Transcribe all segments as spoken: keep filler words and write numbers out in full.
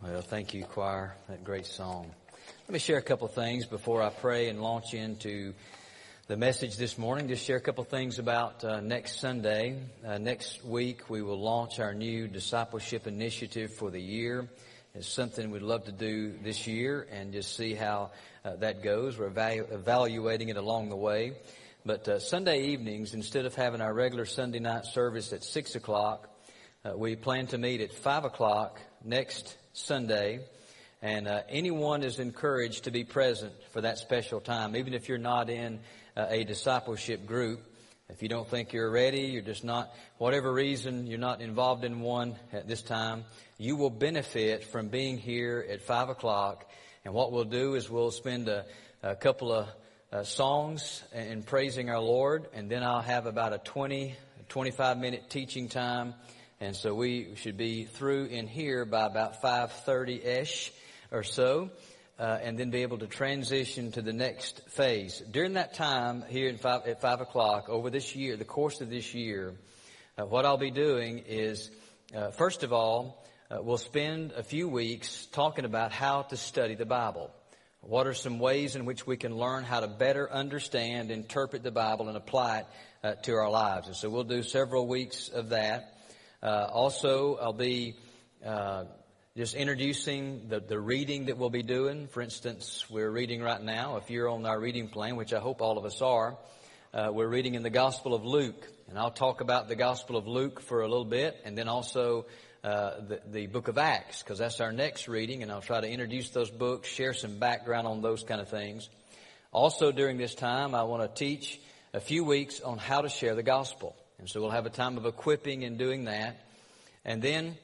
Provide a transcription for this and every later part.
Well, thank you, choir, that great song. Let me share a couple things before I pray and launch into the message this morning. Just share a couple things about uh, next Sunday. Uh, next week, we will launch our new discipleship initiative for the year. It's something we'd love to do this year and just see how uh, that goes. We're evalu- evaluating it along the way. But uh, Sunday evenings, instead of having our regular Sunday night service at six o'clock, uh, we plan to meet at five o'clock next Sunday, and uh, anyone is encouraged to be present for that special time, even if you're not in uh, a discipleship group. If you don't think you're ready, you're just not, whatever reason, you're not involved in one at this time, you will benefit from being here at five o'clock. And what we'll do is we'll spend a, a couple of uh, songs in praising our Lord, and then I'll have about a twenty, twenty-five minute teaching time. And so we should be through in here by about five thirty-ish or so, uh, and then be able to transition to the next phase. During that time here at five, at five o'clock over this year, the course of this year, uh, what I'll be doing is, uh, first of all, uh, we'll spend a few weeks talking about how to study the Bible. What are some ways in which we can learn how to better understand, interpret the Bible, and apply it uh, to our lives? And so we'll do several weeks of that. Uh, also, I'll be uh, just introducing the, the reading that we'll be doing. For instance, we're reading right now, if you're on our reading plan, which I hope all of us are, uh, we're reading in the Gospel of Luke. And I'll talk about the Gospel of Luke for a little bit, and then also uh, the, the book of Acts, because that's our next reading, and I'll try to introduce those books, share some background on those kind of things. Also, during this time, I want to teach a few weeks on how to share the gospel. And so we'll have a time of equipping and doing that. And then,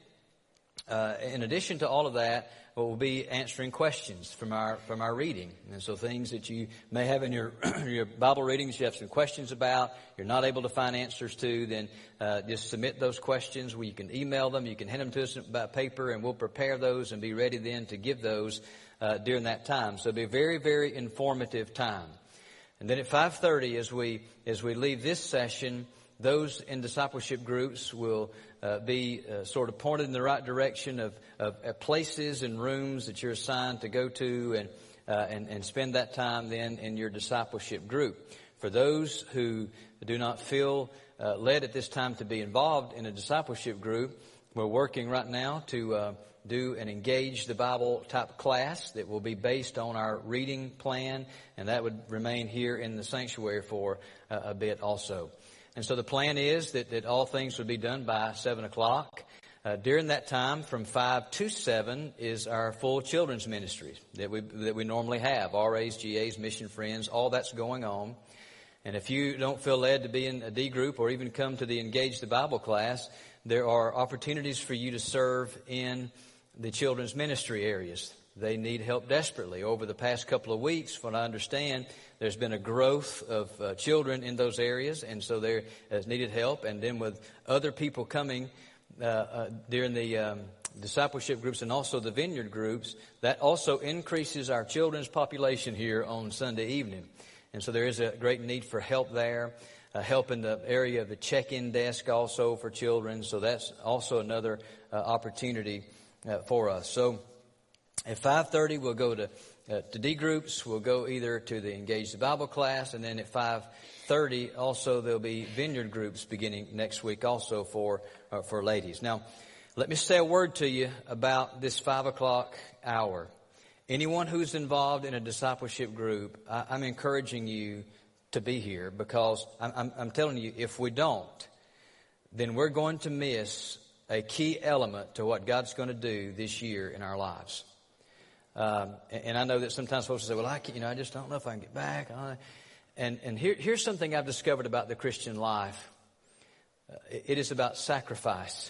uh, in addition to all of that, we'll be answering questions from our from our reading. And so things that you may have in your your Bible readings, you have some questions about, you're not able to find answers to, then uh, just submit those questions. You can email them, you can hand them to us by paper, and we'll prepare those and be ready then to give those uh, during that time. So it'll be a very, very informative time. And then at five thirty, as we as we leave this session, those in discipleship groups will uh, be uh, sort of pointed in the right direction of, of uh, places and rooms that you're assigned to go to and, uh, and and spend that time then in your discipleship group. For those who do not feel uh, led at this time to be involved in a discipleship group, we're working right now to uh, do an Engage the Bible type class that will be based on our reading plan, and that would remain here in the sanctuary for uh, a bit also. And so the plan is that, that all things would be done by seven o'clock. Uh, during that time, from five to seven, is our full children's ministry that we that we normally have. R As, G As, Mission Friends, all that's going on. And if you don't feel led to be in a D group or even come to the Engage the Bible class, there are opportunities for you to serve in the children's ministry areas. They need help desperately. Over the past couple of weeks, what I understand, there's been a growth of uh, children in those areas, and so there has needed help. And then with other people coming uh, uh, during the um, discipleship groups and also the vineyard groups, that also increases our children's population here on Sunday evening. And so there is a great need for help there, uh, help in the area of the check-in desk also for children. So that's also another uh, opportunity uh, for us. So at five thirty, we'll go to uh, to D groups. We'll go either to the Engage the Bible class, and then at five thirty, also there'll be vineyard groups beginning next week, also for uh, for ladies. Now, let me say a word to you about this five o'clock hour. Anyone who's involved in a discipleship group, I, I'm encouraging you to be here, because I'm, I'm, I'm telling you, if we don't, then we're going to miss a key element to what God's going to do this year in our lives. Um, and, and I know that sometimes folks say, well, I can't, you know, I just don't know if I can get back. And, and here, here's something I've discovered about the Christian life. Uh, it, it is about sacrifice.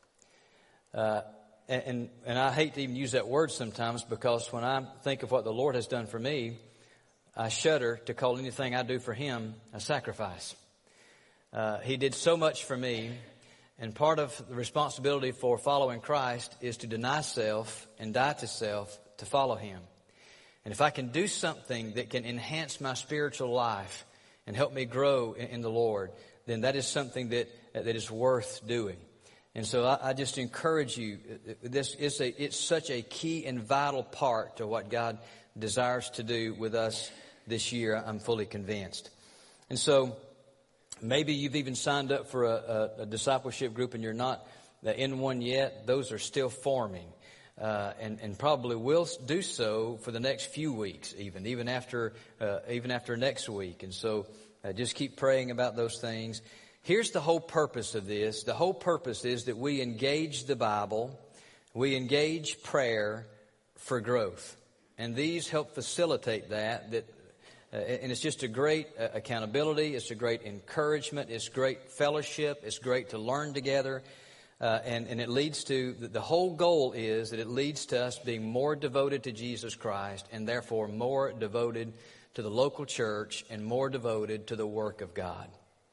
Uh, and, and I hate to even use that word sometimes, because when I think of what the Lord has done for me, I shudder to call anything I do for Him a sacrifice. Uh, he did so much for me. And part of the responsibility for following Christ is to deny self and die to self to follow Him. And if I can do something that can enhance my spiritual life and help me grow in, in the Lord, then that is something that that is worth doing. And so I, I just encourage you, this is a, it's such a key and vital part to what God desires to do with us this year, I'm fully convinced. And so maybe you've even signed up for a, a, a discipleship group and you're not in one yet. Those are still forming. Uh, and, and probably will do so for the next few weeks, even even after uh, even after next week. And so, uh, just keep praying about those things. Here's the whole purpose of this. The whole purpose is that we engage the Bible, we engage prayer for growth, and these help facilitate that. That, uh, and it's just a great uh, accountability. It's a great encouragement. It's great fellowship. It's great to learn together. Uh, and, and it leads to, the whole goal is that it leads to us being more devoted to Jesus Christ and therefore more devoted to the local church and more devoted to the work of God.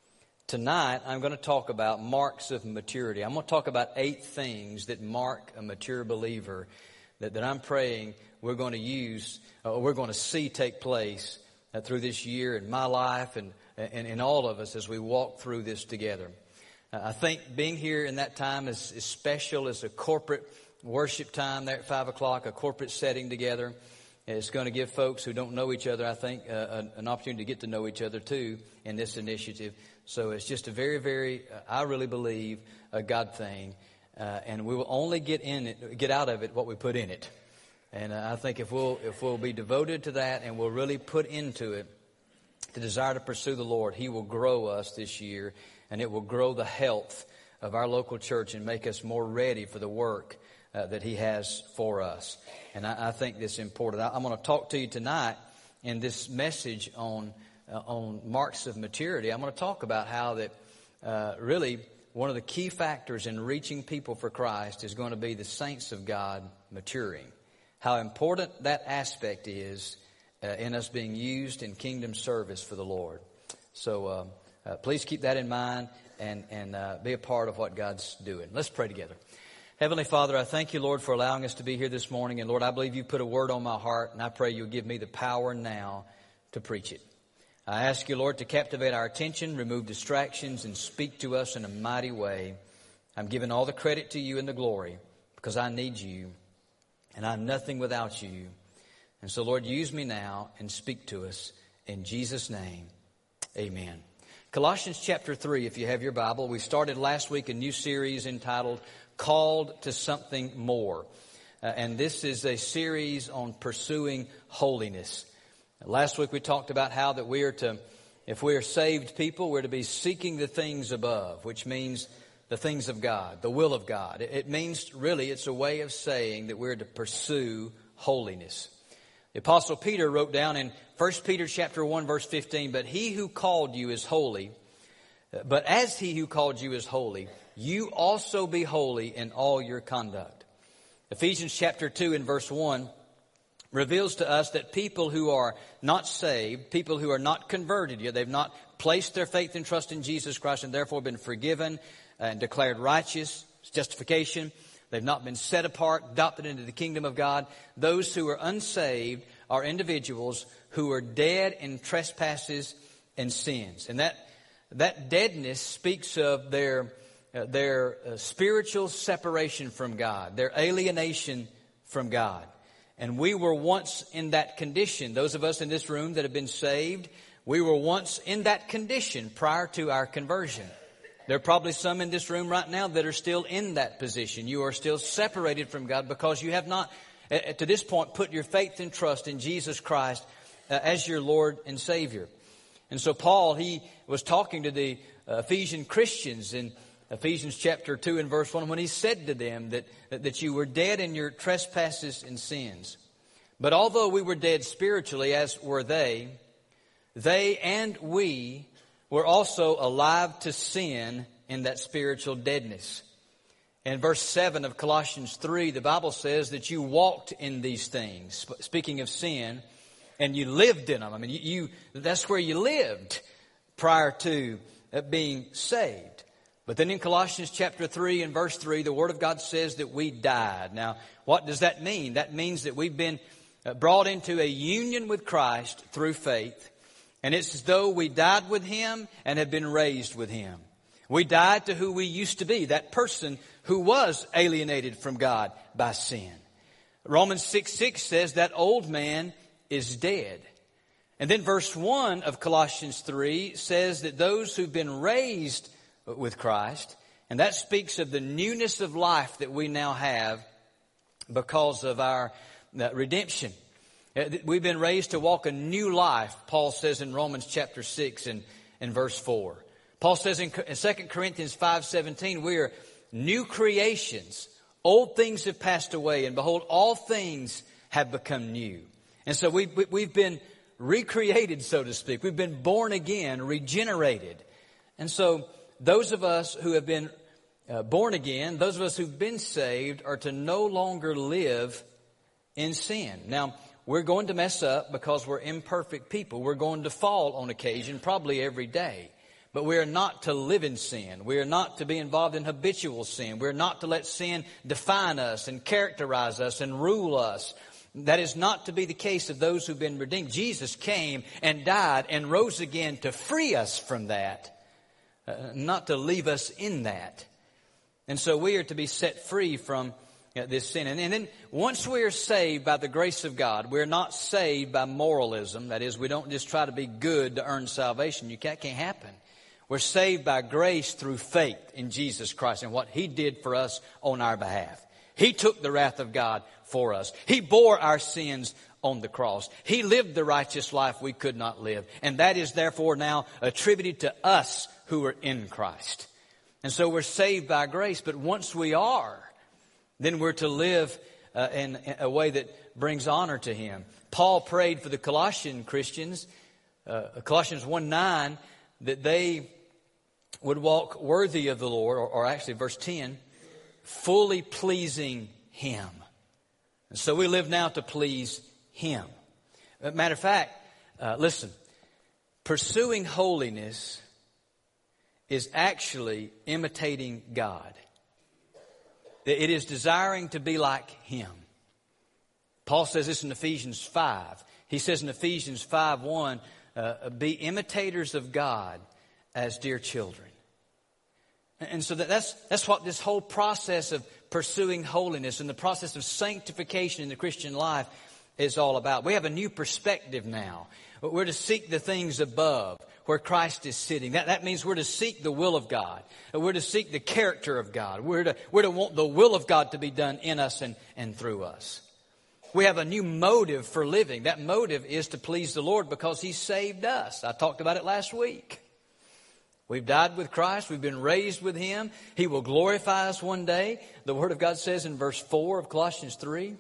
Tonight, I'm going to talk about marks of maturity. I'm going to talk about eight things that mark a mature believer that, that I'm praying we're going to use, uh, we're going to see take place uh, through this year in my life and, and in all of us as we walk through this together. I think being here in that time is, is special. It's a corporate worship time there at five o'clock, a corporate setting together. It's going to give folks who don't know each other, I think, uh, an opportunity to get to know each other too in this initiative. So it's just a very, very, uh, I really believe, a God thing. Uh, and we will only get in it, get out of it what we put in it. And uh, I think if we'll, if we'll be devoted to that and we'll really put into it the desire to pursue the Lord, He will grow us this year. And it will grow the health of our local church and make us more ready for the work uh, that He has for us. And I, I think this is important. I, I'm going to talk to you tonight in this message on uh, on marks of maturity. I'm going to talk about how that uh, really one of the key factors in reaching people for Christ is going to be the saints of God maturing. How important that aspect is uh, in us being used in kingdom service for the Lord. So, um, Uh, please keep that in mind and, and uh, be a part of what God's doing. Let's pray together. Heavenly Father, I thank you, Lord, for allowing us to be here this morning. And Lord, I believe you put a word on my heart, and I pray you'll give me the power now to preach it. I ask you, Lord, to captivate our attention, remove distractions, and speak to us in a mighty way. I'm giving all the credit to you and the glory because I need you, and I'm nothing without you. And so, Lord, use me now and speak to us. In Jesus' name, amen. Colossians chapter three, if you have your Bible. We started last week a new series entitled Called to Something More. Uh, and this is a series on pursuing holiness. Last week we talked about how that we are to, if we are saved people, we're to be seeking the things above, which means the things of God, the will of God. It, it means really it's a way of saying that we're to pursue holiness. The Apostle Peter wrote down in First Peter chapter one, verse fifteen, but he who called you is holy, but as he who called you is holy, you also be holy in all your conduct. Ephesians chapter two and verse one reveals to us that people who are not saved, people who are not converted yet, they've not placed their faith and trust in Jesus Christ and therefore been forgiven and declared righteous, justification. They've not been set apart, adopted into the kingdom of God. Those who are unsaved are individuals who are dead in trespasses and sins. And that that deadness speaks of their uh, their uh, spiritual separation from God, their alienation from God. And we were once in that condition. Those of us in this room that have been saved, we were once in that condition prior to our conversion. There are probably some in this room right now that are still in that position. You are still separated from God because you have not, to this point, put your faith and trust in Jesus Christ uh, as your Lord and Savior. And so Paul, he was talking to the uh, Ephesian Christians in Ephesians chapter two and verse one when he said to them that, that you were dead in your trespasses and sins. But although we were dead spiritually, as were they, they and we were also alive to sin in that spiritual deadness. In verse seven of Colossians three, the Bible says that you walked in these things, speaking of sin, and you lived in them. I mean, you, you that's where you lived prior to being saved. But then in Colossians chapter three and verse three, the Word of God says that we died. Now, what does that mean? That means that we've been brought into a union with Christ through faith. And it's as though we died with Him and have been raised with Him. We died to who we used to be, that person who was alienated from God by sin. Romans six six says that old man is dead. And then verse one of Colossians three says that those who've been raised with Christ, and that speaks of the newness of life that we now have because of our uh, redemption. We've been raised to walk a new life, Paul says in Romans chapter six and, and verse four. Paul says in Second Corinthians five seventeen, we are new creations. Old things have passed away, and behold, all things have become new. And so we've, we've been recreated, so to speak. We've been born again, regenerated. And so those of us who have been uh, born again, those of us who've been saved, are to no longer live in sin. Now, we're going to mess up because we're imperfect people. We're going to fall on occasion, probably every day. But we are not to live in sin. We are not to be involved in habitual sin. We're not to let sin define us and characterize us and rule us. That is not to be the case of those who've been redeemed. Jesus came and died and rose again to free us from that, uh, not to leave us in that. And so we are to be set free from uh, this sin. And, and then once we are saved by the grace of God, we're not saved by moralism. That is, we don't just try to be good to earn salvation. You can't, can't happen. We're saved by grace through faith in Jesus Christ and what He did for us on our behalf. He took the wrath of God for us. He bore our sins on the cross. He lived the righteous life we could not live. And that is therefore now attributed to us who are in Christ. And so we're saved by grace. But once we are, then we're to live uh, in a way that brings honor to Him. Paul prayed for the Colossian Christians, uh, Colossians one nine, that they would walk worthy of the Lord, or, or actually verse ten, fully pleasing Him. And so we live now to please Him. Matter of fact, uh, listen, pursuing holiness is actually imitating God. It is desiring to be like Him. Paul says this in Ephesians five. He says in Ephesians five one, uh, be imitators of God as dear children. And so that's, that's what this whole process of pursuing holiness and the process of sanctification in the Christian life is all about. We have a new perspective now. We're to seek the things above where Christ is sitting. That, that means we're to seek the will of God. We're to seek the character of God. We're to, we're to want the will of God to be done in us and, and through us. We have a new motive for living. That motive is to please the Lord because He saved us. I talked about it last week. We've died with Christ. We've been raised with Him. He will glorify us one day. The Word of God says in verse four of Colossians three.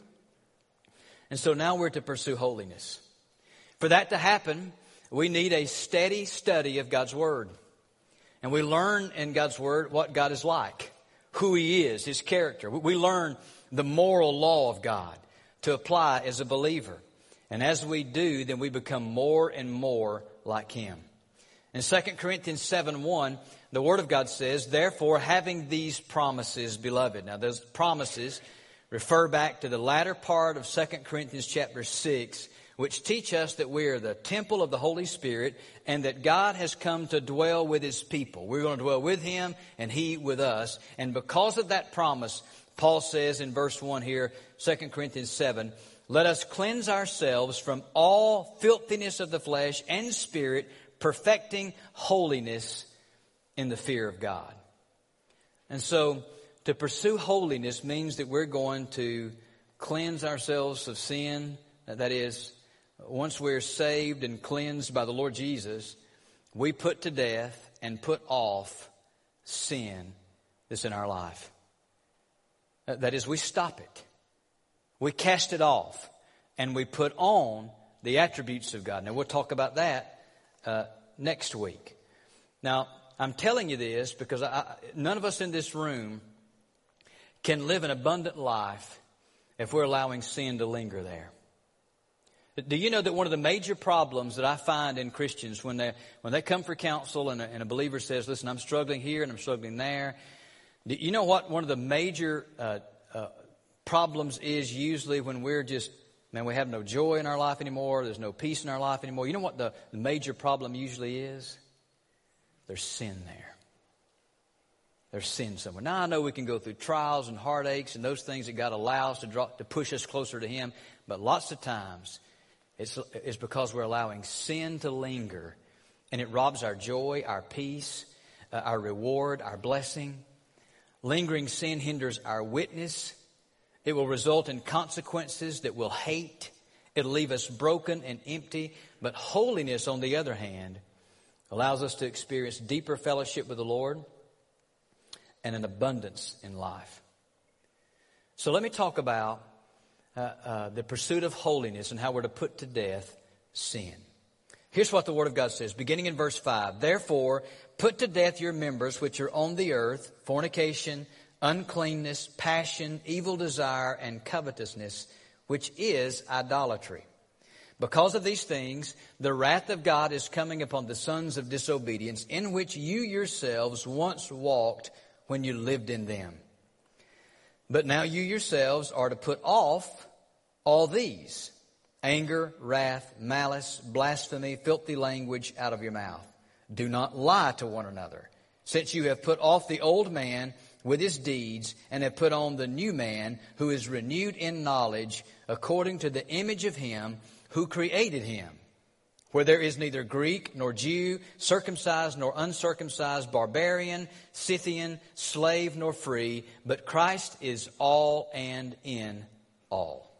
And so now we're to pursue holiness. For that to happen, we need a steady study of God's Word. And we learn in God's Word what God is like, who He is, His character. We learn the moral law of God to apply as a believer. And as we do, then we become more and more like Him. In Second Corinthians seven one, the Word of God says, therefore, having these promises, beloved. Now, those promises refer back to the latter part of Second Corinthians chapter six, which teach us that we are the temple of the Holy Spirit and that God has come to dwell with His people. We're going to dwell with Him and He with us. And because of that promise, Paul says in verse one here, Second Corinthians seven, let us cleanse ourselves from all filthiness of the flesh and spirit, perfecting holiness in the fear of God. And so to pursue holiness means that we're going to cleanse ourselves of sin. That is, once we're saved and cleansed by the Lord Jesus, we put to death and put off sin that's in our life. That is, we stop it. We cast it off and we put on the attributes of God. Now, we'll talk about that Uh, next week. Now, I'm telling you this because I, none of us in this room can live an abundant life if we're allowing sin to linger there. Do you know that one of the major problems that I find in Christians when they when they come for counsel and a, and a believer says, listen, I'm struggling here and I'm struggling there. Do you know what one of the major uh, uh, problems is usually when we're just Man, we have no joy in our life anymore. There's no peace in our life anymore. You know what the, the major problem usually is? There's sin there. there's sin somewhere. Now, I know we can go through trials and heartaches and those things that God allows to draw, to push us closer to Him. But lots of times, it's, it's because we're allowing sin to linger. And it robs our joy, our peace, uh, our reward, our blessing. Lingering sin hinders our witness. It will result in consequences that we'll hate. It'll leave us broken and empty. But holiness, on the other hand, allows us to experience deeper fellowship with the Lord and an abundance in life. So let me talk about uh, uh, the pursuit of holiness and how we're to put to death sin. Here's what the Word of God says, beginning in verse five. Therefore, put to death your members which are on the earth, fornication, uncleanness, passion, evil desire, and covetousness, which is idolatry. Because of these things, the wrath of God is coming upon the sons of disobedience, in which you yourselves once walked when you lived in them. But now you yourselves are to put off all these: anger, wrath, malice, blasphemy, filthy language out of your mouth. Do not lie to one another, since you have put off the old man with his deeds, and have put on the new man, who is renewed in knowledge according to the image of Him who created him. Where there is neither Greek nor Jew, circumcised nor uncircumcised, barbarian, Scythian, slave nor free, but Christ is all and in all.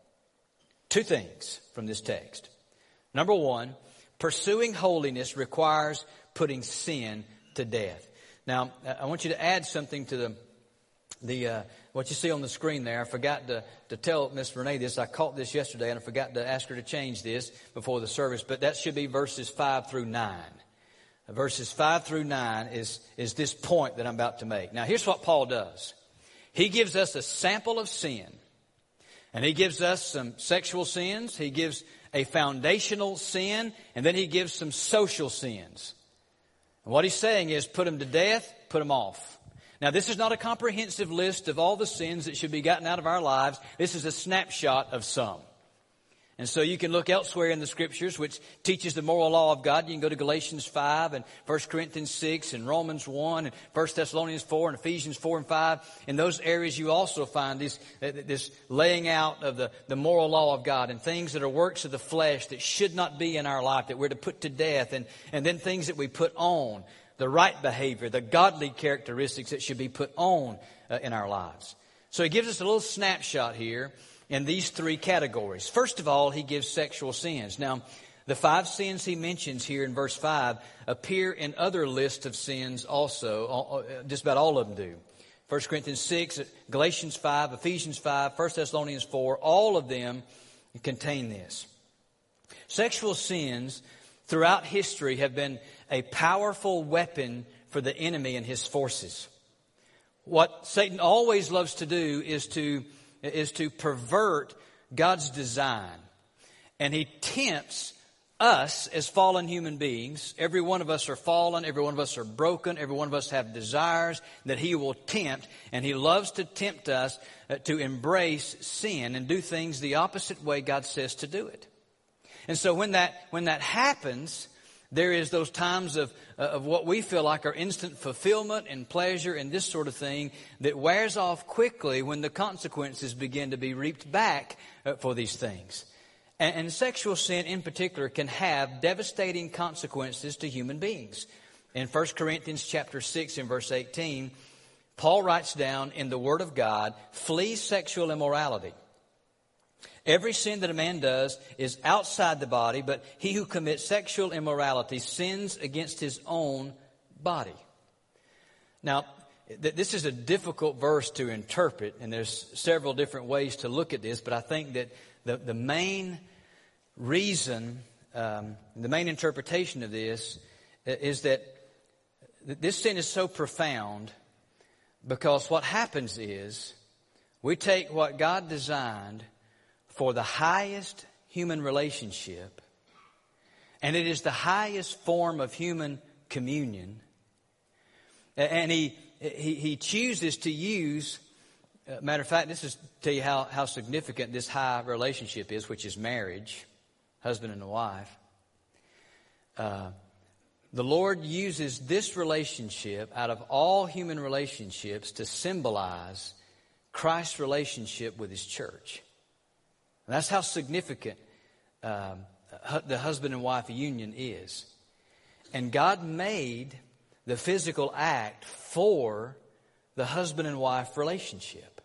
Two things from this text. Number one, pursuing holiness requires putting sin to death. Now, I want you to add something to the the uh, what you see on the screen there. I forgot to, to tell Miss Renee this. I caught this yesterday, and I forgot to ask her to change this before the service. But that should be verses five through nine. Verses five through nine is, is this point that I'm about to make. Now, here's what Paul does. He gives us a sample of sin. And he gives us some sexual sins. He gives a foundational sin. And then he gives some social sins. And what he's saying is put them to death, put them off. Now, this is not a comprehensive list of all the sins that should be gotten out of our lives. This is a snapshot of some. And so you can look elsewhere in the Scriptures, which teaches the moral law of God. You can go to Galatians five and First Corinthians six and Romans one and First Thessalonians four and Ephesians four and five. In those areas you also find this, this laying out of the, the moral law of God, and things that are works of the flesh that should not be in our life, that we're to put to death, and, and then things that we put on. The right behavior, the godly characteristics that should be put on uh, in our lives. So he gives us a little snapshot here in these three categories. First of all, he gives sexual sins. Now, the five sins he mentions here in verse five appear in other lists of sins also. Just about all of them do. First Corinthians six, Galatians five, Ephesians five, First Thessalonians four, all of them contain this. Sexual sins throughout history have been a powerful weapon for the enemy and his forces. What Satan always loves to do is to, is to pervert God's design. And he tempts us as fallen human beings. Every one of us are fallen. Every one of us are broken. Every one of us have desires that he will tempt. And he loves to tempt us to embrace sin and do things the opposite way God says to do it. And so when that when that happens, there is those times of uh, of what we feel like are instant fulfillment and pleasure and this sort of thing that wears off quickly when the consequences begin to be reaped back uh, for these things. And, and sexual sin in particular can have devastating consequences to human beings. In First Corinthians chapter six and verse eighteen, Paul writes down in the Word of God, flee sexual immorality. Every sin that a man does is outside the body, but he who commits sexual immorality sins against his own body. Now, th- this is a difficult verse to interpret, and there's several different ways to look at this, but I think that the, the main reason, um, the main interpretation of this is that this sin is so profound because what happens is we take what God designed for the highest human relationship, and it is the highest form of human communion. And he he, he chooses to use, uh, matter of fact, this is to tell you how, how significant this high relationship is, which is marriage, husband and a wife. Uh, the Lord uses this relationship out of all human relationships to symbolize Christ's relationship with His church. And that's how significant um, the husband and wife union is. And God made the physical act for the husband and wife relationship.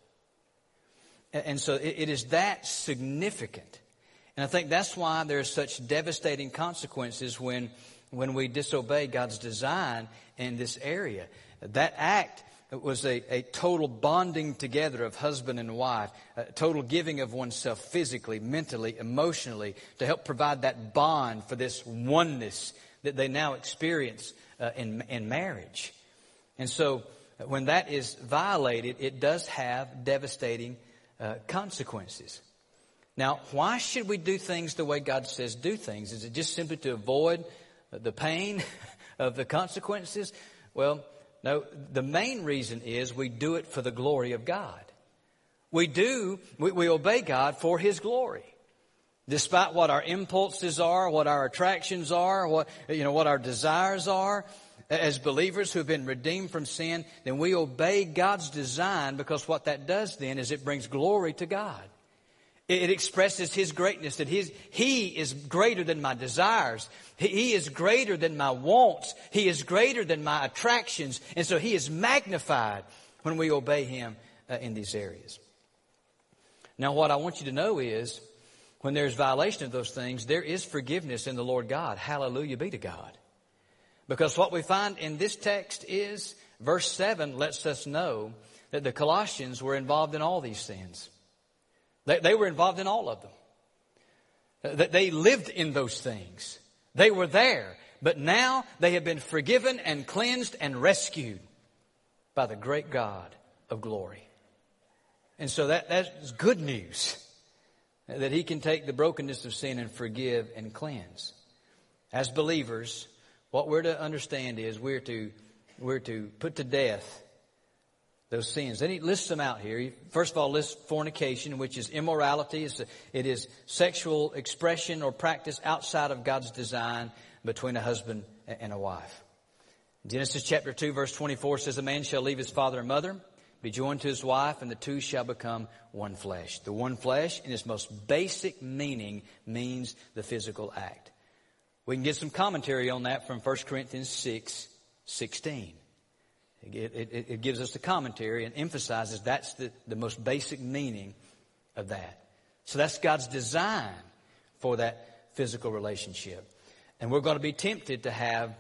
And so it is that significant. And I think that's why there are such devastating consequences when, when we disobey God's design in this area. That act was a, a total bonding together of husband and wife, a total giving of oneself physically, mentally, emotionally, to help provide that bond for this oneness that they now experience uh, in, in marriage. And so when that is violated, it does have devastating uh, consequences. Now, why should we do things the way God says do things? Is it just simply to avoid the pain of the consequences? Well, no, the main reason is we do it for the glory of God. We do, we, we obey God for His glory. Despite what our impulses are, what our attractions are, what, you know, what our desires are, as believers who have been redeemed from sin, then we obey God's design, because what that does then is it brings glory to God. It expresses His greatness, that his, He is greater than my desires. He, he is greater than my wants. He is greater than my attractions. And so He is magnified when we obey Him uh, in these areas. Now, what I want you to know is, when there's violation of those things, there is forgiveness in the Lord God. Hallelujah be to God. Because what we find in this text is, verse seven lets us know that the Colossians were involved in all these sins. They, they were involved in all of them. That they lived in those things. They were there. But now they have been forgiven and cleansed and rescued by the great God of glory. And so that, that's good news. That He can take the brokenness of sin and forgive and cleanse. As believers, what we're to understand is we're to, we're to put to death those sins. Then He lists them out here. He first of all lists fornication, which is immorality. It's a, it is sexual expression or practice outside of God's design between a husband and a wife. Genesis chapter two verse twenty-four says, "A man shall leave his father and mother, be joined to his wife, and the two shall become one flesh." The one flesh, in its most basic meaning, means the physical act. We can get some commentary on that from First Corinthians six sixteen. It, it, it gives us the commentary and emphasizes that's the, the most basic meaning of that. So that's God's design for that physical relationship. And we're going to be tempted to have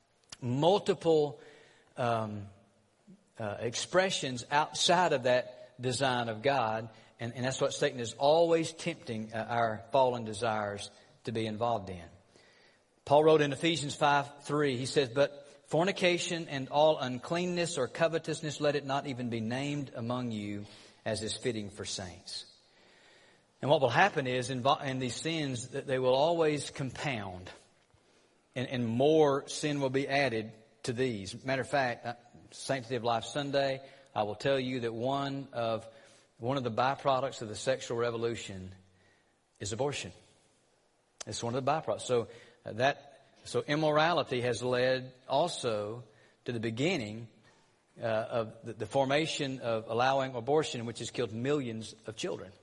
multiple um, uh, expressions outside of that design of God. And, and that's what Satan is always tempting uh, our fallen desires to be involved in. Paul wrote in Ephesians five three, he says, "But fornication and all uncleanness or covetousness, let it not even be named among you, as is fitting for saints." And what will happen is, in, in these sins, that they will always compound. And, and more sin will be added to these. Matter of fact, Sanctity of Life Sunday, I will tell you that one of, one of the byproducts of the sexual revolution is abortion. It's one of the byproducts. So uh, that... So immorality has led also to the beginning uh, of the, the formation of allowing abortion, which has killed millions of children.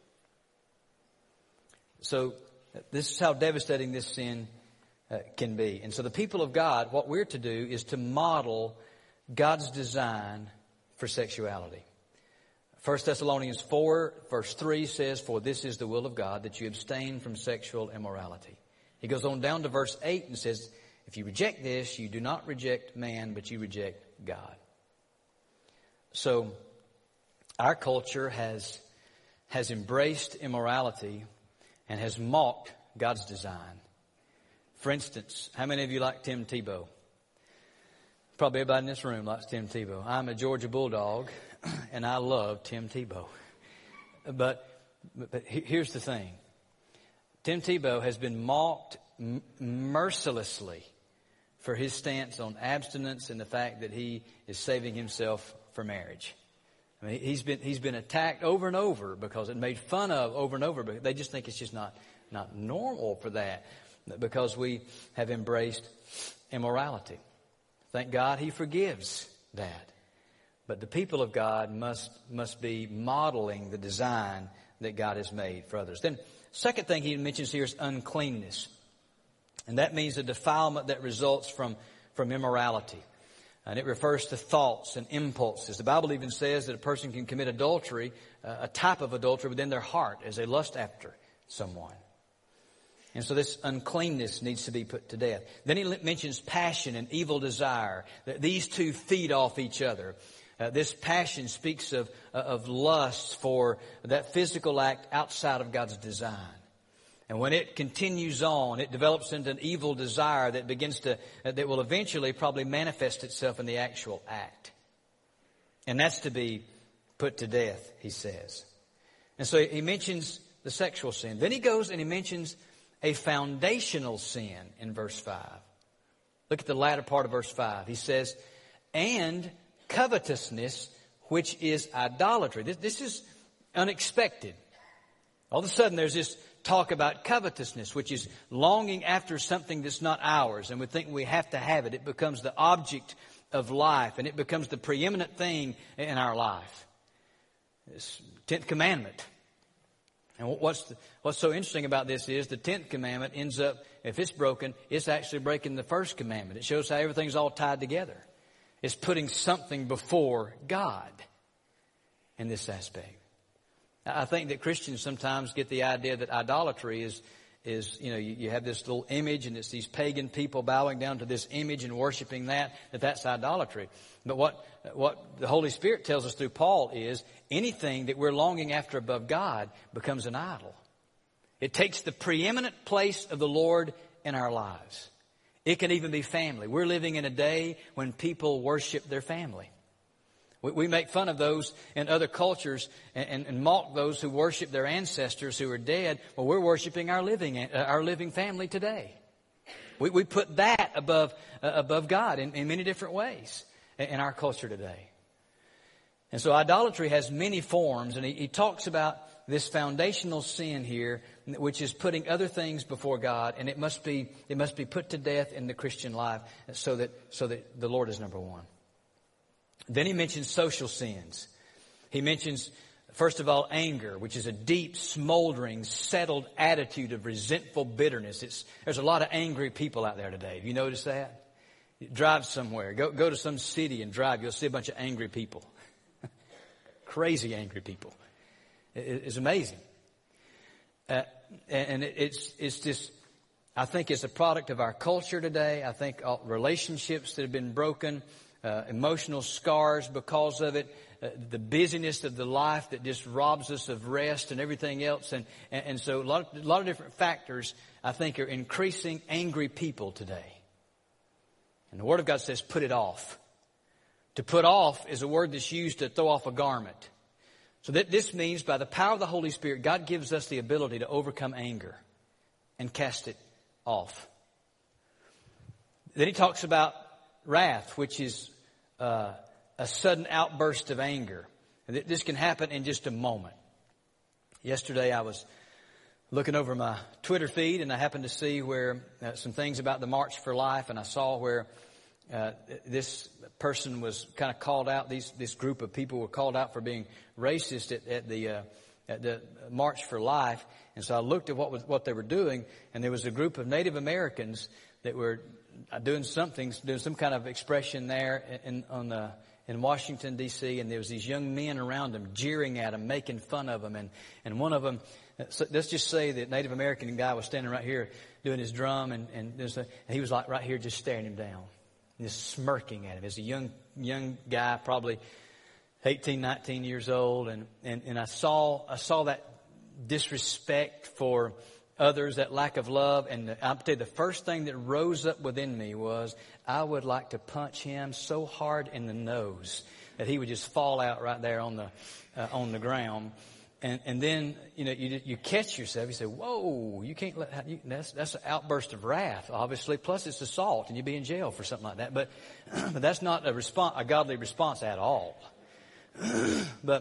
So this is how devastating this sin uh, can be. And so the people of God, what we're to do is to model God's design for sexuality. First Thessalonians four verse three says, "For this is the will of God, that you abstain from sexual immorality." He goes on down to verse eight and says, "If you reject this, you do not reject man, but you reject God." So our culture has, has embraced immorality and has mocked God's design. For instance, how many of you like Tim Tebow? Probably everybody in this room likes Tim Tebow. I'm a Georgia Bulldog, and I love Tim Tebow. But, but here's the thing. Tim Tebow has been mocked m- mercilessly for his stance on abstinence and the fact that he is saving himself for marriage. I mean, he's been he's been attacked over and over because it made fun of over and over. But they just think it's just not not normal for that, because we have embraced immorality. Thank God He forgives that. But the people of God must, must be modeling the design that God has made for others. Then, second thing He mentions here is uncleanness. And that means a defilement that results from, from immorality. And it refers to thoughts and impulses. The Bible even says that a person can commit adultery, uh, a type of adultery within their heart as they lust after someone. And so this uncleanness needs to be put to death. Then he mentions passion and evil desire. These two feed off each other. Uh, this passion speaks of, uh, of lust for that physical act outside of God's design. And when it continues on, it develops into an evil desire that begins to, uh, that will eventually probably manifest itself in the actual act. And that's to be put to death, he says. And so he mentions the sexual sin. Then he goes and he mentions a foundational sin in verse five. Look at the latter part of verse five. He says, and covetousness, which is idolatry. This, this is unexpected. All of a sudden there's this talk about covetousness, which is longing after something that's not ours. And we think we have to have it. It becomes the object of life, and it becomes the preeminent thing in our life. This tenth commandment. And what's the, what's so interesting about this is the tenth commandment ends up, if it's broken, it's actually breaking the first commandment. It shows how everything's all tied together. It's putting something before God in this aspect. I think that Christians sometimes get the idea that idolatry is, is you know, you, you have this little image and it's these pagan people bowing down to this image and worshiping that, that that's idolatry. But what, what the Holy Spirit tells us through Paul is anything that we're longing after above God becomes an idol. It takes the preeminent place of the Lord in our lives. It can even be family. We're living in a day when people worship their family. We, we make fun of those in other cultures and, and, and mock those who worship their ancestors who are dead. Well, we're worshiping our living, uh, our living family today. We, we put that above, uh, above God in, in many different ways in, in our culture today. And so idolatry has many forms, and he, he talks about this foundational sin here, which is putting other things before God, and it must be it must be put to death in the Christian life so that so that the Lord is number one. Then he mentions social sins. He mentions, first of all, anger, which is a deep, smoldering, settled attitude of resentful bitterness. It's, there's a lot of angry people out there today. Have you noticed that? You drive somewhere, go go to some city and drive, you'll see a bunch of angry people. Crazy angry people. It's amazing. Uh, and it's it's just, I think it's a product of our culture today. I think all relationships that have been broken, uh, emotional scars because of it, uh, the busyness of the life that just robs us of rest and everything else. And, and, and so a lot, of, a lot of different factors, I think, are increasing angry people today. And the Word of God says, put it off. To put off is a word that's used to throw off a garment. So that this means by the power of the Holy Spirit, God gives us the ability to overcome anger and cast it off. Then he talks about wrath, which is uh, a sudden outburst of anger. And this can happen in just a moment. Yesterday I was looking over my Twitter feed and I happened to see where uh, some things about the March for Life, and I saw where Uh, this person was kind of called out. These, this group of people were called out for being racist at, at the uh, at the March for Life. And so I looked at what was what they were doing, and there was a group of Native Americans that were doing something, doing some kind of expression there in on the in Washington D C. And there was these young men around them jeering at them, making fun of them, and and one of them. So let's just say that Native American guy was standing right here doing his drum, and and, and he was like right here just staring him down. Just smirking at him. As a young young guy, probably eighteen, nineteen years old, and, and, and I saw I saw that disrespect for others, that lack of love, and I'll tell you, the first thing that rose up within me was I would like to punch him so hard in the nose that he would just fall out right there on the uh, on the ground. And and then, you know, you you catch yourself. You say, "Whoa! You can't let you, that's that's an outburst of wrath, obviously. Plus, it's assault, and you'd be in jail for something like that. But, but that's not a response, a godly response at all. But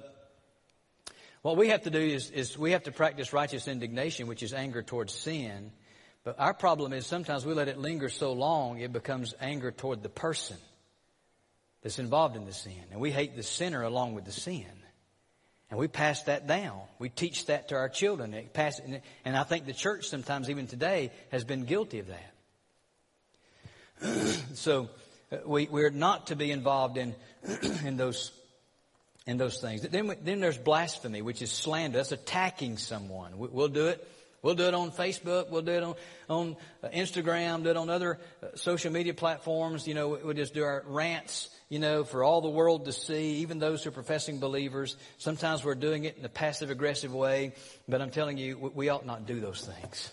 what we have to do is is we have to practice righteous indignation, which is anger towards sin. But our problem is sometimes we let it linger so long, it becomes anger toward the person that's involved in the sin. And we hate the sinner along with the sin. And we pass that down. We teach that to our children. It pass, and I think the church sometimes, even today, has been guilty of that. So we, we're not to be involved in in those in those things. Then, then there's blasphemy, which is slander. That's attacking someone. We, we'll do it. We'll do it on Facebook. We'll do it on, on Instagram, do it on other social media platforms. You know, we'll just do our rants, you know, for all the world to see, even those who are professing believers. Sometimes we're doing it in a passive-aggressive way, but I'm telling you, we ought not do those things.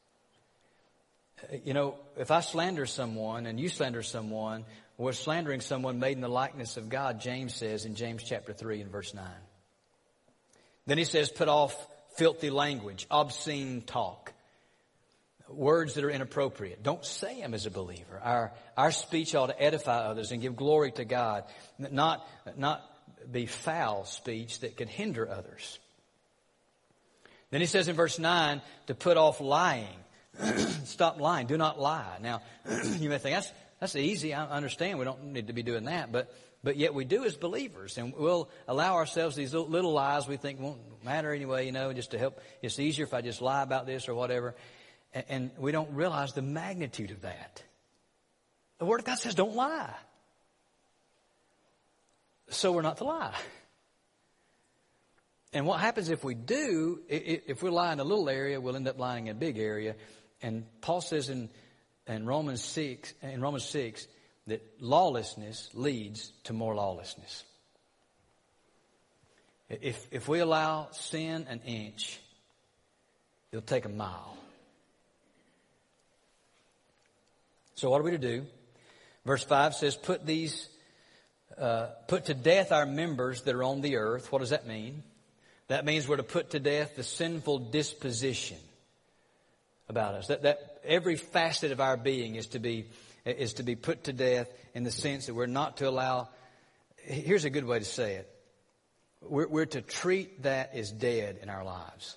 You know, if I slander someone and you slander someone, we're slandering someone made in the likeness of God, James says in James chapter three and verse nine. Then he says, put off filthy language, obscene talk, words that are inappropriate. Don't say them as a believer. Our our speech ought to edify others and give glory to God, not not be foul speech that could hinder others. Then he says in verse nine to put off lying. Stop lying. Do not lie. Now, you may think that's that's easy. I understand. We don't need to be doing that, but but yet we do as believers, and we'll allow ourselves these little, little lies we think won't matter anyway. You know, just to help. It's easier if I just lie about this or whatever, and, and we don't realize the magnitude of that. The Word of God says, "Don't lie." So we're not to lie. And what happens if we do? If we lie in a little area, we'll end up lying in a big area. And Paul says in, in Romans six, in Romans six, that lawlessness leads to more lawlessness. If if we allow sin an inch, it'll take a mile. So what are we to do? Verse five says, "Put these, uh, put to death our members that are on the earth." What does that mean? That means we're to put to death the sinful disposition about us. That that every facet of our being is to be is to be put to death in the sense that we're not to allow. Here's a good way to say it. We're, we're to treat that as dead in our lives.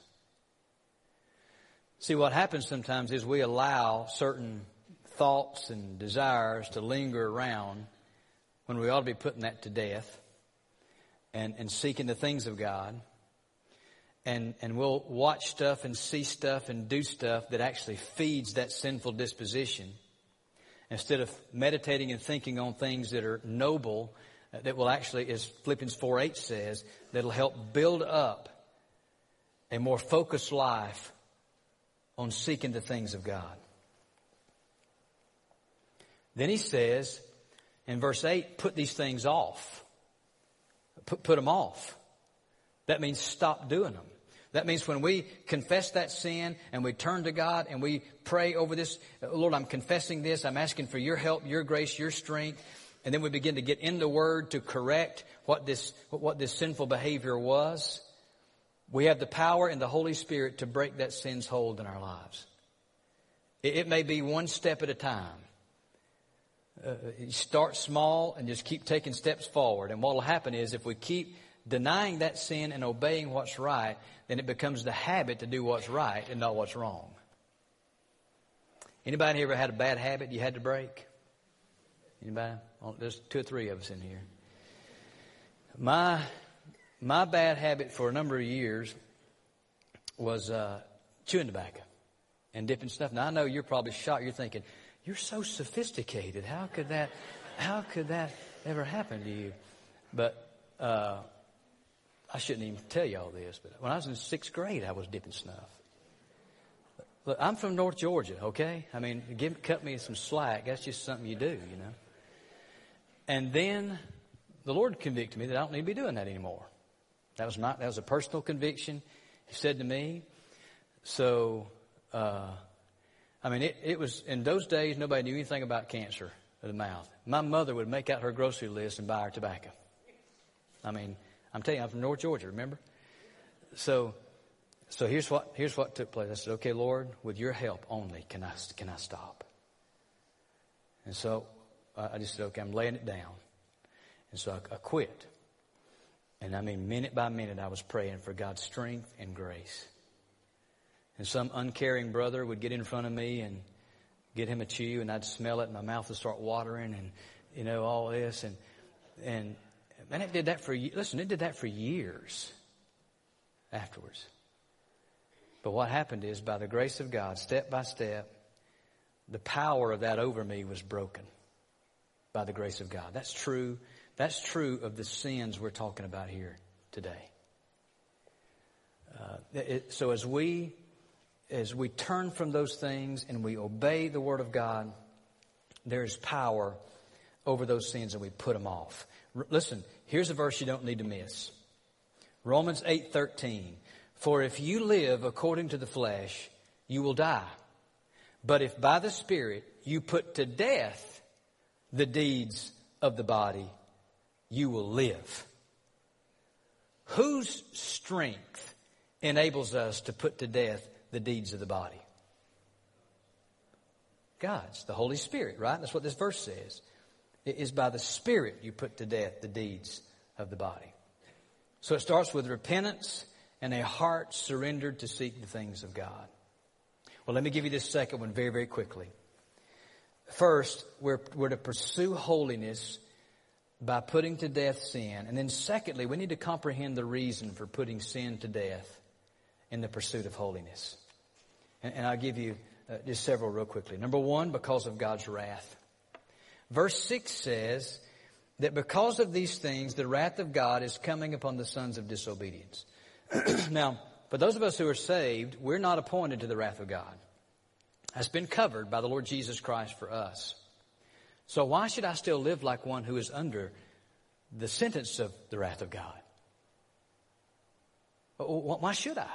See, what happens sometimes is we allow certain thoughts and desires to linger around when we ought to be putting that to death and, and seeking the things of God. And and we'll watch stuff and see stuff and do stuff that actually feeds that sinful disposition, instead of meditating and thinking on things that are noble, uh, that will actually, as Philippians four eight says, that'll help build up a more focused life on seeking the things of God. Then he says in verse eight, put these things off. Put, put them off. That means stop doing them. That means when we confess that sin and we turn to God and we pray over this, Lord, I'm confessing this. I'm asking for your help, your grace, your strength. And then we begin to get in the Word to correct what this, what this sinful behavior was. We have the power in the Holy Spirit to break that sin's hold in our lives. It, it may be one step at a time. Uh, you start small and just keep taking steps forward. And what will happen is if we keep denying that sin and obeying what's right, then it becomes the habit to do what's right and not what's wrong. Anybody ever had a bad habit you had to break? Anybody? Well, there's two or three of us in here. My my bad habit for a number of years was uh, chewing tobacco and dipping stuff. Now I know you're probably shocked. You're thinking, you're so sophisticated. How could that? How could that ever happen to you? But uh, I shouldn't even tell you all this, but when I was in sixth grade, I was dipping snuff. Look, I'm from North Georgia, okay? I mean, give, cut me some slack. That's just something you do, you know. And then the Lord convicted me that I don't need to be doing that anymore. That was my, that was a personal conviction. He said to me. So, uh, I mean, it, it was, in those days, nobody knew anything about cancer of the mouth. My mother would make out her grocery list and buy her tobacco. I mean, I'm telling you, I'm from North Georgia, remember? So, so here's what here's what took place. I said, "Okay, Lord, with your help only can I can I stop?" And so I just said, "Okay, I'm laying it down." And so I, I quit. And I mean, minute by minute, I was praying for God's strength and grace. and some uncaring brother would get in front of me and get him a chew, and I'd smell it, and my mouth would start watering, and, you know, all this. And, and, and it did that for, listen, it did that for years afterwards. But what happened is, by the grace of God, step by step, the power of that over me was broken by the grace of God. That's true. That's true of the sins we're talking about here today. Uh, it, so as we, as we turn from those things and we obey the Word of God, there's power over those sins, and we put them off. R- listen, here's a verse you don't need to miss. Romans eight thirteen. For if you live according to the flesh, you will die. But if by the Spirit you put to death the deeds of the body, you will live. Whose strength enables us to put to death the deeds of the body? God's, the Holy Spirit, right? That's what this verse says. It is by the Spirit you put to death the deeds of the body. So it starts with repentance and a heart surrendered to seek the things of God. Well, let me give you this second one very, very quickly. First, we're, we're to pursue holiness by putting to death sin. And then secondly, we need to comprehend the reason for putting sin to death in the pursuit of holiness. And, and I'll give you uh, just several real quickly. Number one, because of God's wrath. Verse six says that because of these things, the wrath of God is coming upon the sons of disobedience. Now, for those of us who are saved, we're not appointed to the wrath of God. That's been covered by the Lord Jesus Christ for us. So why should I still live like one who is under the sentence of the wrath of God? Why should I?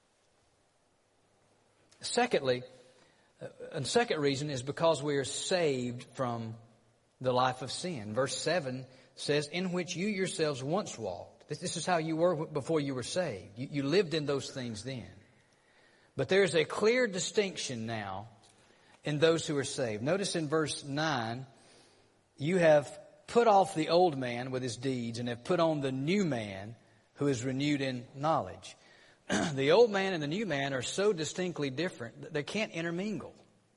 Secondly, a second reason is because we are saved from the life of sin. Verse seven says, in which you yourselves once walked. This is how you were before you were saved. You, you lived in those things then. But there's a clear distinction now in those who are saved. Notice in verse nine, you have put off the old man with his deeds and have put on the new man who is renewed in knowledge. The old man and the new man are so distinctly different that they can't intermingle.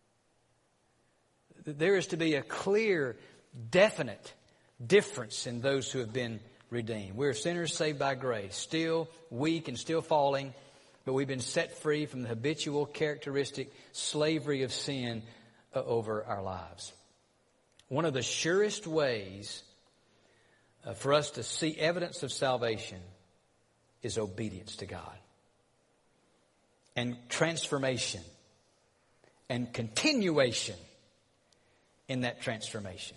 There is to be a clear, definite difference in those who have been redeemed. We're sinners saved by grace, still weak and still falling, but we've been set free from the habitual characteristic slavery of sin uh, over our lives. One of the surest ways uh, for us to see evidence of salvation is obedience to God. And transformation. And continuation in that transformation.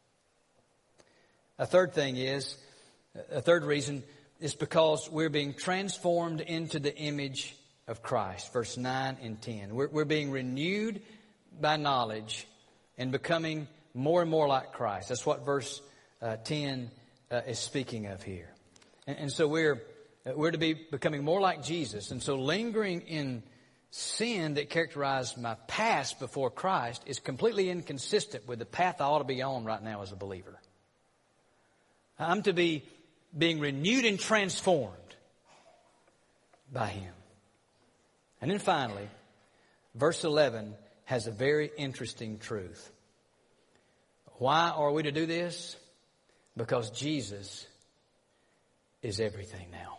A third thing is, a third reason is because we're being transformed into the image of Christ. Verse nine and ten. We're, we're being renewed by knowledge and becoming more and more like Christ. That's what verse uh, ten uh, is speaking of here. And, and so we're we're to be becoming more like Jesus. And so lingering in sin that characterized my past before Christ is completely inconsistent with the path I ought to be on right now as a believer. I'm to be being renewed and transformed by Him. And then finally, verse eleven has a very interesting truth. Why are we to do this? Because Jesus is everything now.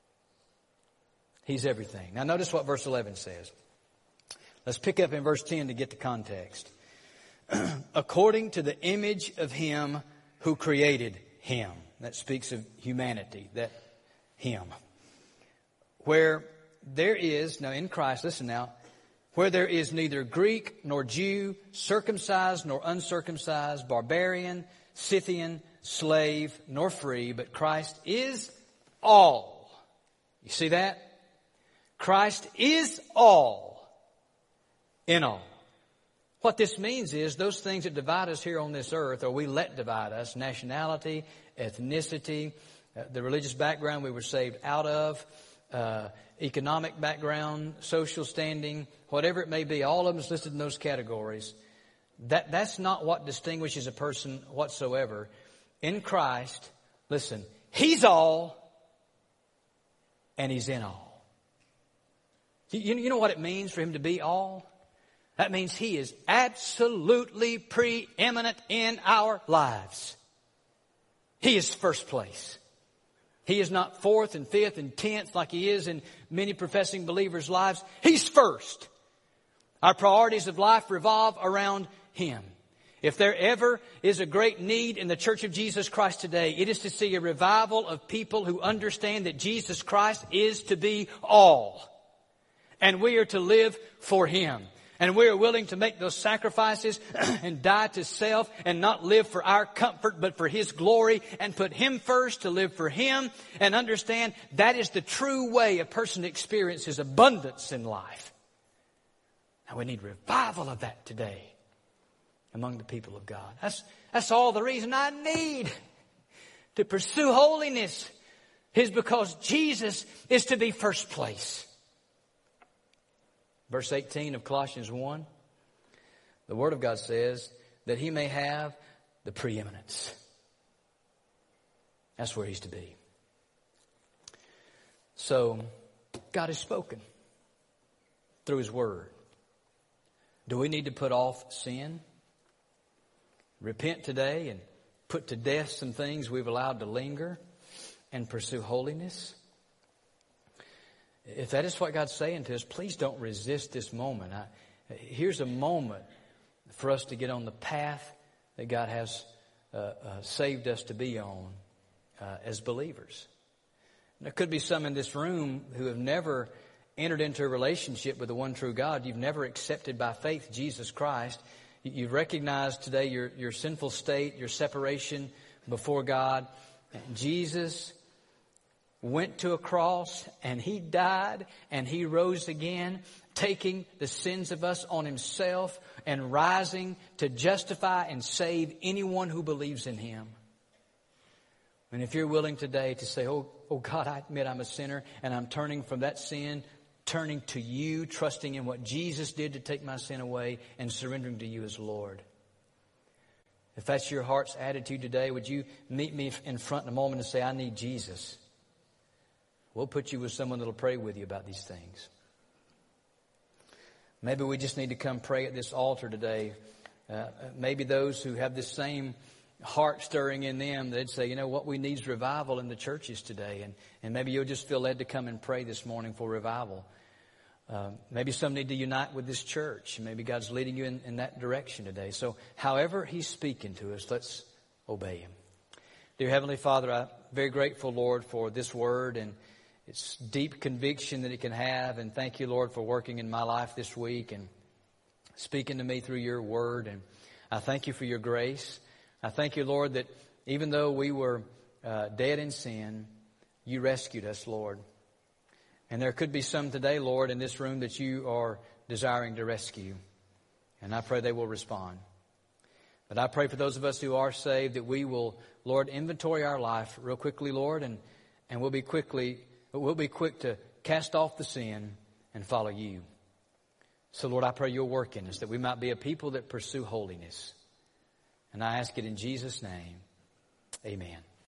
He's everything. Now notice what verse eleven says. Let's pick up in verse ten to get the context. According to the image of Him who created Him. That speaks of humanity, that Him. Where there is, now in Christ, listen now, where there is neither Greek nor Jew, circumcised nor uncircumcised, barbarian, Scythian, slave, nor free, but Christ is all. You see that? Christ is all in all. What this means is those things that divide us here on this earth, or we let divide us, nationality, ethnicity, uh, the religious background we were saved out of, uh, economic background, social standing, whatever it may be, all of them is listed in those categories. That, that's not what distinguishes a person whatsoever. In Christ, listen, He's all and He's in all. You, you know what it means for Him to be all? That means He is absolutely preeminent in our lives. He is first place. He is not fourth and fifth and tenth like He is in many professing believers' lives. He's first. Our priorities of life revolve around Him. If there ever is a great need in the Church of Jesus Christ today, it is to see a revival of people who understand that Jesus Christ is to be all. And we are to live for Him. And we are willing to make those sacrifices and die to self and not live for our comfort but for His glory and put Him first to live for Him and understand that is the true way a person experiences abundance in life. And we need revival of that today among the people of God. That's, that's all the reason I need to pursue holiness is because Jesus is to be first place. Verse eighteen of Colossians one, the Word of God says that He may have the preeminence. That's where He's to be. So, God has spoken through His Word. Do we need to put off sin? Repent today and put to death some things we've allowed to linger and pursue holiness? If that is what God's saying to us, please don't resist this moment. I, here's a moment for us to get on the path that God has uh, uh, saved us to be on uh, as believers. There could be some in this room who have never entered into a relationship with the one true God. You've never accepted by faith Jesus Christ. You've recognized today your, your sinful state, your separation before God. Jesus went to a cross and He died and He rose again, taking the sins of us on Himself and rising to justify and save anyone who believes in Him. And if you're willing today to say, oh, oh God, I admit I'm a sinner and I'm turning from that sin, turning to You, trusting in what Jesus did to take my sin away and surrendering to You as Lord. If that's your heart's attitude today, would you meet me in front in a moment and say, I need Jesus? We'll put you with someone that'll pray with you about these things. Maybe we just need to come pray at this altar today. Uh, maybe those who have this same heart stirring in them, they'd say, you know, what we need is revival in the churches today. And, and maybe you'll just feel led to come and pray this morning for revival. Uh, maybe some need to unite with this church. Maybe God's leading you in, in that direction today. So however He's speaking to us, let's obey Him. Dear Heavenly Father, I'm very grateful, Lord, for this word and its deep conviction that it can have. And thank You, Lord, for working in my life this week and speaking to me through Your word. And I thank You for Your grace. I thank You, Lord, that even though we were uh, dead in sin, You rescued us, Lord. And there could be some today, Lord, in this room that You are desiring to rescue. And I pray they will respond. But I pray for those of us who are saved that we will, Lord, inventory our life real quickly, Lord, and, and we'll be quickly... But we'll be quick to cast off the sin and follow You. So, Lord, I pray You'll work in us that we might be a people that pursue holiness. And I ask it in Jesus' name. Amen.